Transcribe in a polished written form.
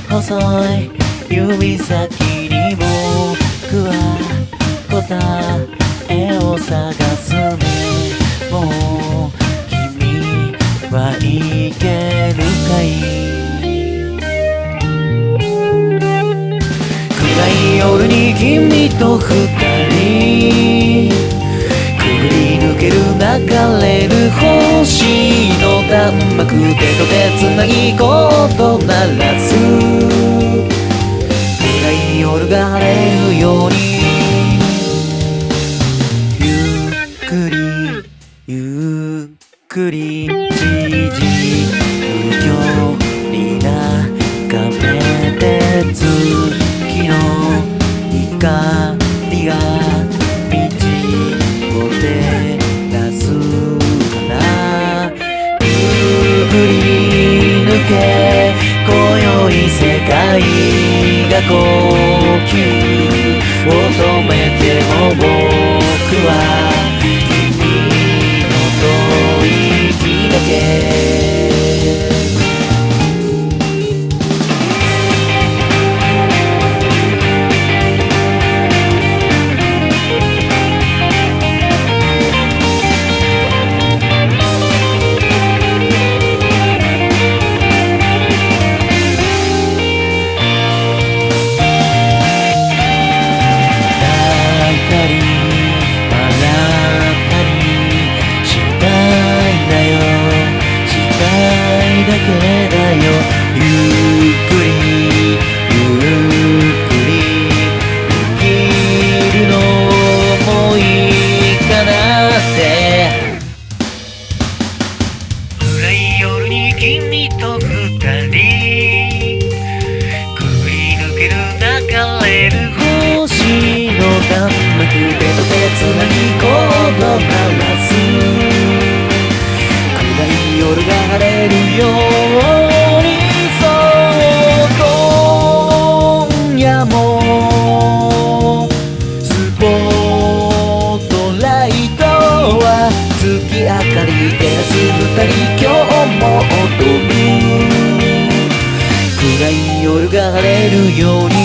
細い指先に僕は答えを探すね。もう君はいけるかい。暗い夜に君と二人くぐり抜ける流れる星の弾幕、手と手つなぎ音鳴らす。暗い夜が晴れるようにゆっくりゆっくりじじ不距離な眺めて月の光が道を照らすからくぐり抜け今宵世界が呼吸を止めても僕は君の吐息だけ。だけだよゆっくりゆっくり生きるのもいいかなって。暗い夜に君と二人くぐり抜ける流れる星の弾幕、手と手つなぎ言葉鳴らす。夜が晴れるようにそう今夜もスポットライトは月明かり照らす二人今日も踊る。暗い夜が晴れるように